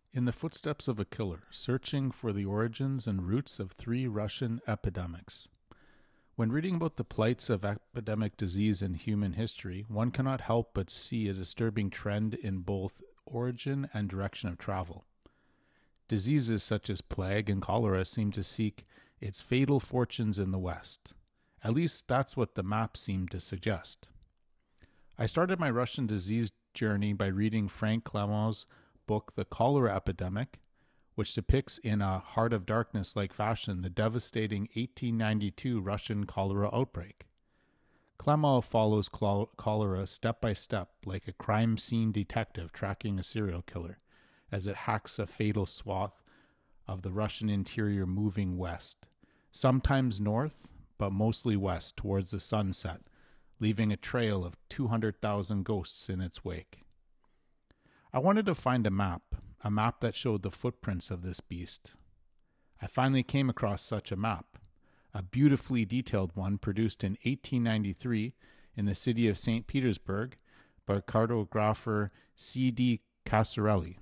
In the footsteps of a killer, searching for the origins and roots of three Russian epidemics. When reading about the plights of epidemic disease in human history, one cannot help but see a disturbing trend in both origin and direction of travel. Diseases such as plague and cholera seem to seek its fatal fortunes in the West. At least that's what the map seemed to suggest. I started my Russian disease journey by reading Frank Clement's book, The Cholera Epidemic, which depicts in a heart of darkness-like fashion the devastating 1892 Russian cholera outbreak. Clement follows cholera step by step like a crime scene detective tracking a serial killer as it hacks a fatal swath of the Russian interior moving west, sometimes north, but mostly west towards the sunset, leaving a trail of 200,000 ghosts in its wake. I wanted to find a map that showed the footprints of this beast. I finally came across such a map, a beautifully detailed one produced in 1893 in the city of St. Petersburg by cartographer C.D. Casarelli.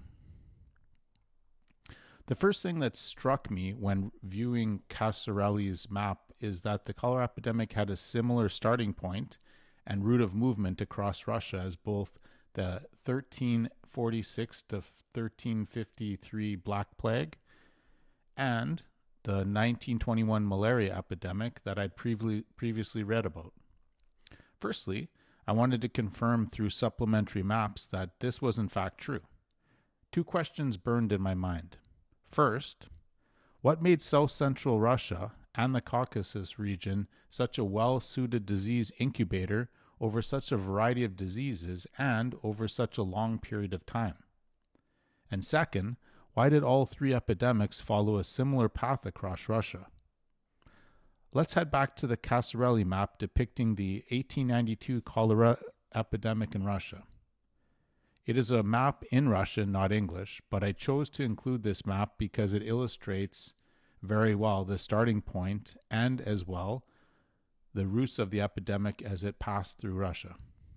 The first thing that struck me when viewing Casarelli's map is that the cholera epidemic had a similar starting point and route of movement across Russia as both the 1346 to 1353 Black Plague and the 1921 malaria epidemic that I'd previously read about. Firstly, I wanted to confirm through supplementary maps that this was in fact true. Two questions burned in my mind. First, what made South Central Russia and the Caucasus region such a well-suited disease incubator over such a variety of diseases and over such a long period of time? And second, why did all three epidemics follow a similar path across Russia? Let's head back to the Casarelli map depicting the 1892 cholera epidemic in Russia. It is a map in Russian, not English, but I chose to include this map because it illustrates very well the starting point and as well the roots of the epidemic as it passed through Russia.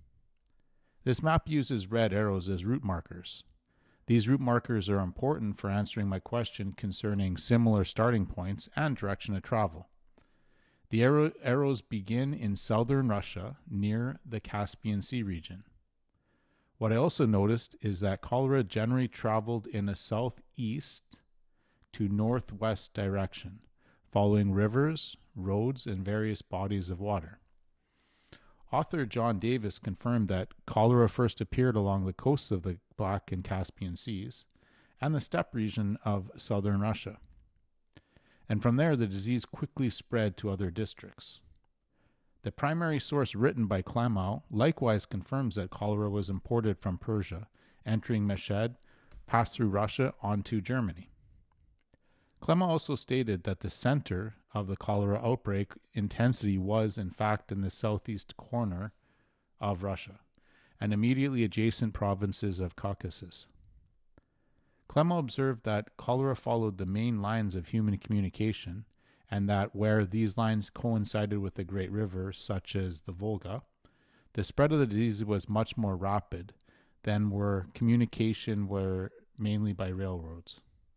This map uses red arrows as route markers. These route markers are important for answering my question concerning similar starting points and direction of travel. The arrows begin in southern Russia near the Caspian Sea region. What I also noticed is that cholera generally traveled in a southeast to northwest direction, following rivers, roads, and various bodies of water. Author John Davis confirmed that cholera first appeared along the coasts of the Black and Caspian Seas and the steppe region of southern Russia. And from there, the disease quickly spread to other districts. The primary source written by Clement likewise confirms that cholera was imported from Persia, entering Meshed, passed through Russia onto Germany. Clement also stated that the center of the cholera outbreak intensity was, in fact, in the southeast corner of Russia and immediately adjacent provinces of Caucasus. Clement observed that cholera followed the main lines of human communication, and that where these lines coincided with the great rivers, such as the Volga, the spread of the disease was much more rapid than where communication were mainly by railroads.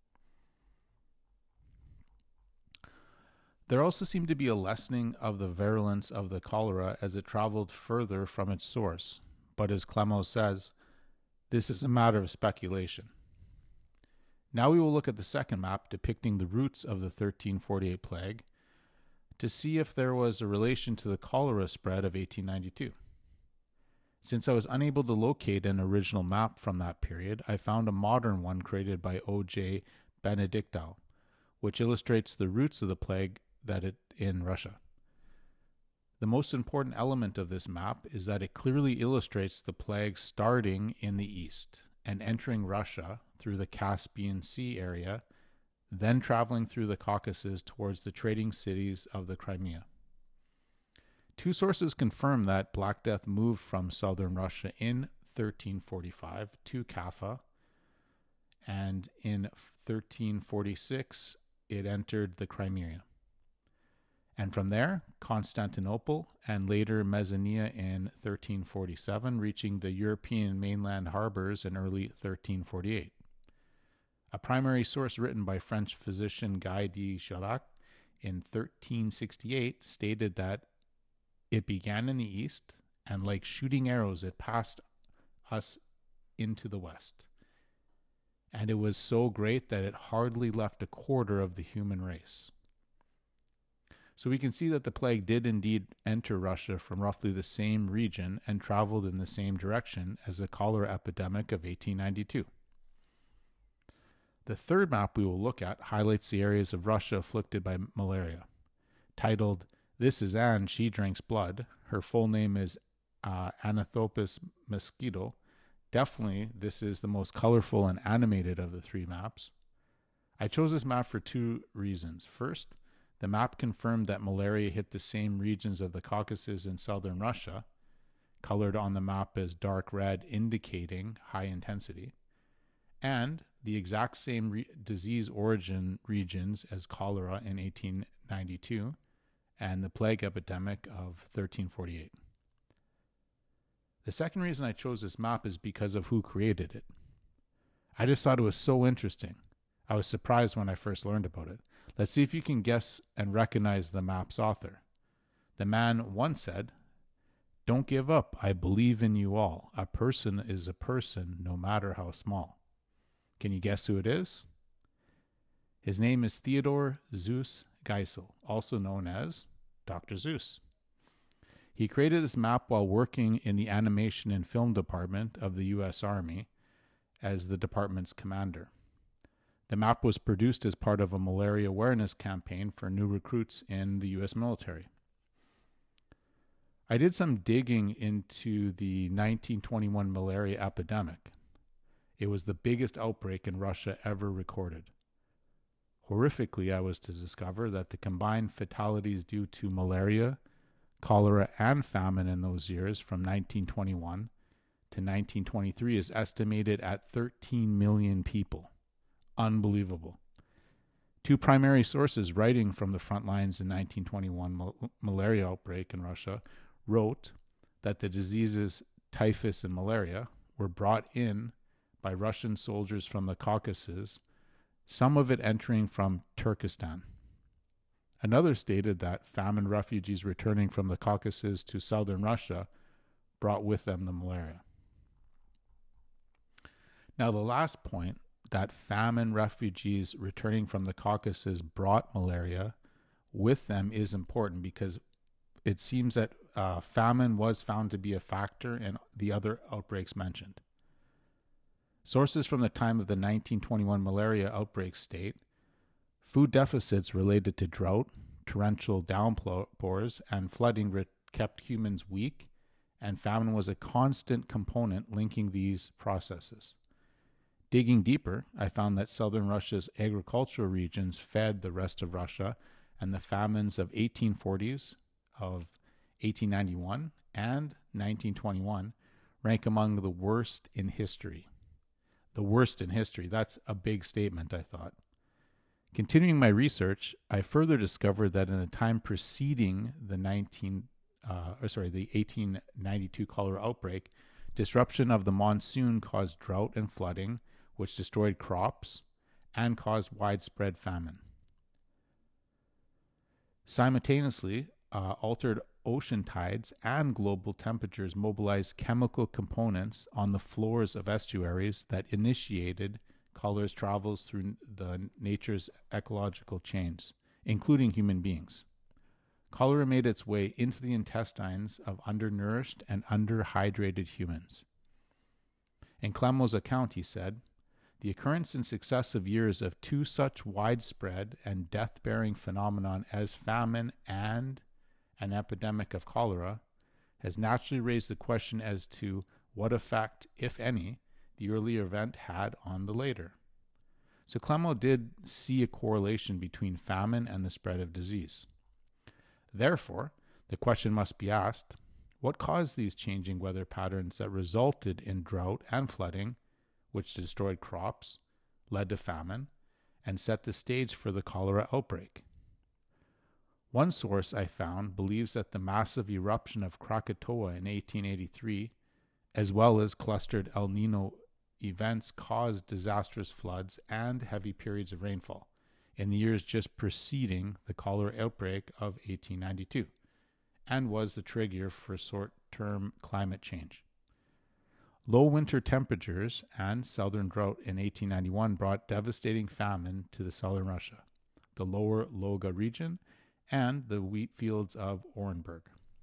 There also seemed to be a lessening of the virulence of the cholera as it traveled further from its source, but as Clement says, this is a matter of speculation. Now we will look at the second map depicting the roots of the 1348 plague to see if there was a relation to the cholera spread of 1892. Since I was unable to locate an original map from that period, I found a modern one created by O.J. Benedictau, which illustrates the roots of the plague in Russia. The most important element of this map is that it clearly illustrates the plague starting in the east and entering Russia through the Caspian Sea area, then traveling through the Caucasus towards the trading cities of the Crimea. Two sources confirm that Black Death moved from southern Russia in 1345 to Kaffa, and in 1346 it entered the Crimea. And from there, Constantinople, and later Mesenia in 1347, reaching the European mainland harbors in early 1348. A primary source written by French physician Guy de Chauliac in 1368 stated that it began in the east, and like shooting arrows, it passed us into the west. And it was so great that it hardly left a quarter of the human race. So we can see that the plague did indeed enter Russia from roughly the same region and traveled in the same direction as the cholera epidemic of 1892. The third map we will look at highlights the areas of Russia afflicted by malaria. Titled, "This is Anne, She Drinks Blood." Her full name is Anathopus mosquito. Definitely, this is the most colorful and animated of the three maps. I chose this map for two reasons. First, the map confirmed that malaria hit the same regions of the Caucasus in southern Russia, colored on the map as dark red, indicating high intensity, and the exact same disease origin regions as cholera in 1892 and the plague epidemic of 1348. The second reason I chose this map is because of who created it. I just thought it was so interesting. I was surprised when I first learned about it. Let's see if you can guess and recognize the map's author. The man once said, "Don't give up. I believe in you all. A person is a person, no matter how small." Can you guess who it is? His name is Theodore Seuss Geisel, also known as Dr. Seuss. He created this map while working in the animation and film department of the U.S. Army as the department's commander. The map was produced as part of a malaria awareness campaign for new recruits in the U.S. military. I did some digging into the 1921 malaria epidemic. It was the biggest outbreak in Russia ever recorded. Horrifically, I was to discover that the combined fatalities due to malaria, cholera, and famine in those years from 1921 to 1923 is estimated at 13 million people. Unbelievable. Two primary sources writing from the front lines in 1921 malaria outbreak in Russia wrote that the diseases typhus and malaria were brought in by Russian soldiers from the Caucasus, some of it entering from Turkestan. Another stated that famine refugees returning from the Caucasus to southern Russia brought with them the malaria. Now, the last point, that famine refugees returning from the Caucasus brought malaria with them, is important because it seems that famine was found to be a factor in the other outbreaks mentioned. Sources from the time of the 1921 malaria outbreak state food deficits related to drought, torrential downpours, and flooding kept humans weak, and famine was a constant component linking these processes. Digging deeper, I found that southern Russia's agricultural regions fed the rest of Russia, and the famines of 1840s, of 1891, and 1921 rank among the worst in history. The worst in history. That's a big statement, I thought. Continuing my research, I further discovered that in the time preceding the 1892 cholera outbreak, disruption of the monsoon caused drought and flooding, which destroyed crops and caused widespread famine. Simultaneously, altered ocean tides and global temperatures mobilized chemical components on the floors of estuaries that initiated cholera's travels through nature's ecological chains, including human beings. Cholera made its way into the intestines of undernourished and underhydrated humans. In Clemo's account, he said, "The occurrence in successive years of two such widespread and death-bearing phenomenon as famine and an epidemic of cholera has naturally raised the question as to what effect, if any, the earlier event had on the later." So Clemo did see a correlation between famine and the spread of disease. Therefore, the question must be asked, what caused these changing weather patterns that resulted in drought and flooding, which destroyed crops, led to famine, and set the stage for the cholera outbreak? One source I found believes that the massive eruption of Krakatoa in 1883, as well as clustered El Nino events caused disastrous floods and heavy periods of rainfall in the years just preceding the cholera outbreak of 1892, and was the trigger for short-term climate change. Low winter temperatures and southern drought in 1891 brought devastating famine to the southern Russia, the lower Volga region, and the wheat fields of Orenburg.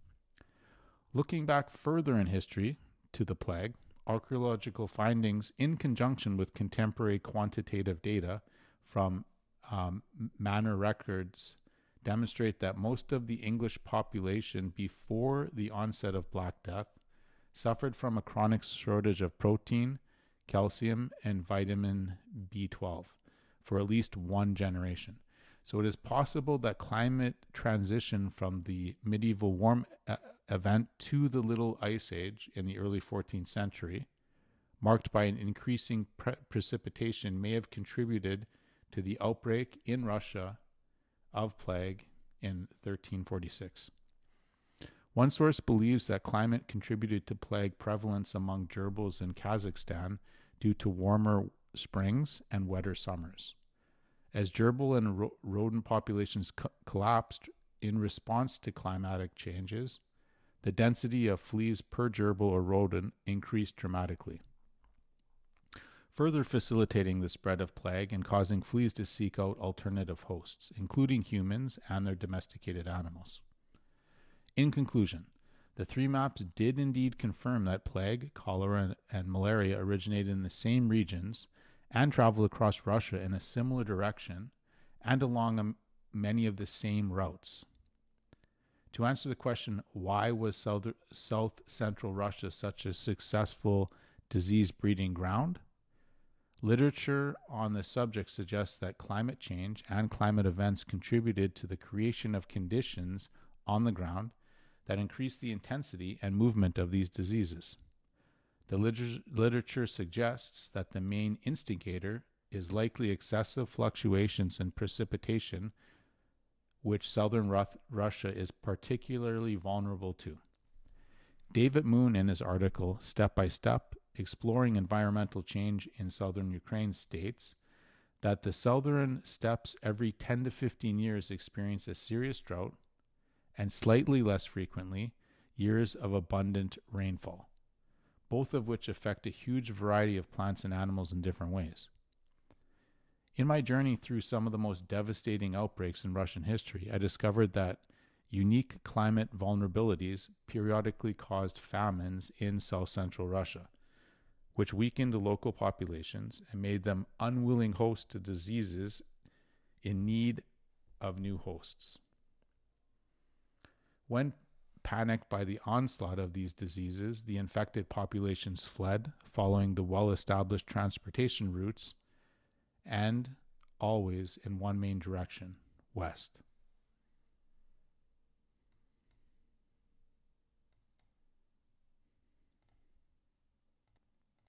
Looking back further in history to the plague, archaeological findings in conjunction with contemporary quantitative data from manor records demonstrate that most of the English population before the onset of Black Death suffered from a chronic shortage of protein, calcium, and vitamin B12 for at least one generation. So it is possible that climate transition from the medieval warm event to the Little Ice Age in the early 14th century, marked by an increasing precipitation, may have contributed to the outbreak in Russia of plague in 1346. One source believes that climate contributed to plague prevalence among gerbils in Kazakhstan due to warmer springs and wetter summers. As gerbil and rodent populations collapsed in response to climatic changes, the density of fleas per gerbil or rodent increased dramatically, further facilitating the spread of plague and causing fleas to seek out alternative hosts, including humans and their domesticated animals. In conclusion, the three maps did indeed confirm that plague, cholera, and malaria originated in the same regions and traveled across Russia in a similar direction and along many of the same routes. To answer the question, why was South Central Russia such a successful disease breeding ground? Literature on the subject suggests that climate change and climate events contributed to the creation of conditions on the ground that increased the intensity and movement of these diseases. The literature suggests that the main instigator is likely excessive fluctuations in precipitation, which southern Russia is particularly vulnerable to. David Moon, in his article Step by Step, Exploring Environmental Change in Southern Ukraine, states that the southern steppes every 10 to 15 years experience a serious drought and slightly less frequently years of abundant rainfall, both of which affect a huge variety of plants and animals in different ways. In my journey through some of the most devastating outbreaks in Russian history, I discovered that unique climate vulnerabilities periodically caused famines in south-central Russia, which weakened local populations and made them unwilling hosts to diseases in need of new hosts. When panicked by the onslaught of these diseases, the infected populations fled, following the well-established transportation routes, and always in one main direction, west.